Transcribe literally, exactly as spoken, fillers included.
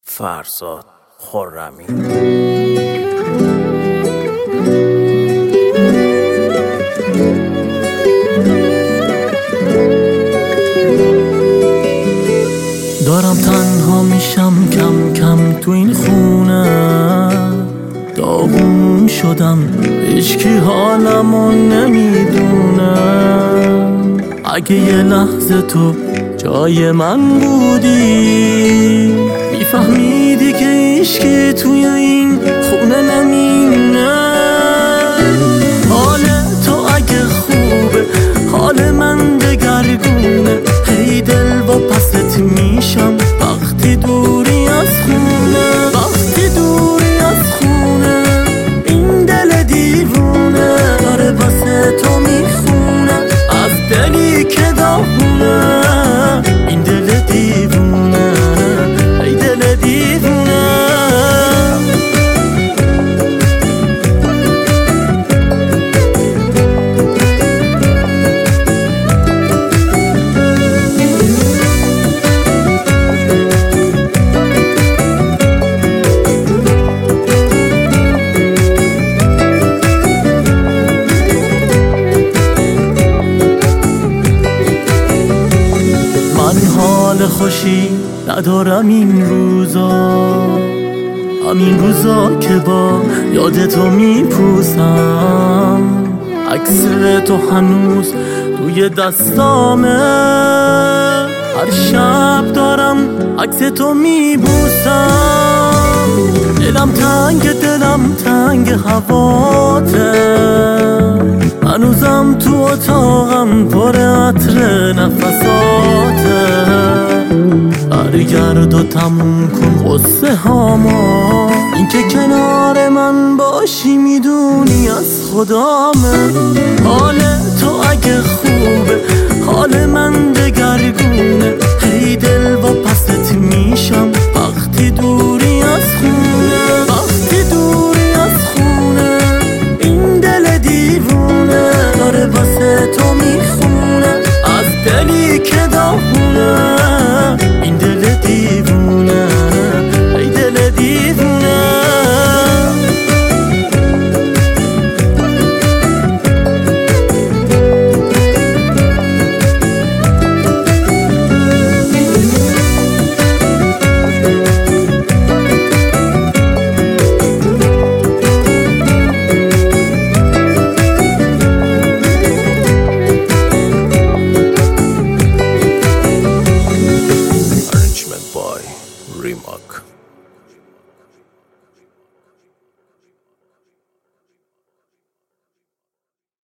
فرزاد خرمی. دارم تنها میشم کم کم تو این خونه، داغون شدم هیچکی حالمو نمیدونه. اگه یه لحظه تو جای من بودی میفهمیدی که هیچکی توی این خونه نمینه. حال تو اگه خوبه حال من دگرگونه، هی دل با پست میشم وقتی دوری از خونه. وقتی دوری از خونه این دل دیوونه داره واسه تو میخونه، از دلی که داغونه. این دل دیوونه ای دل دیوونه. حال خوشی ندارم این روزا، همین روزا که با یاد تو میپوسم. عکس تو هنوز توی دستامه، هر شب دارم عکس تو میبوسم. دلم تنگ دلم تنگ هواته، هنوزم تو اتاقم پر عطر نفساته. برگرد و تموم کن قصه هاما، این که کنار من باشی میدونی از خدامه. حال تو اگه خوبه حال من دگرگونه، هی دل با پست میشم وقتی دوری از خونه. وقتی دوری از خونه این دل دیوونه داره واسه تو میخونه، از دلی که داغونه. این دل دیوونه ای دل دیوونه. Remark.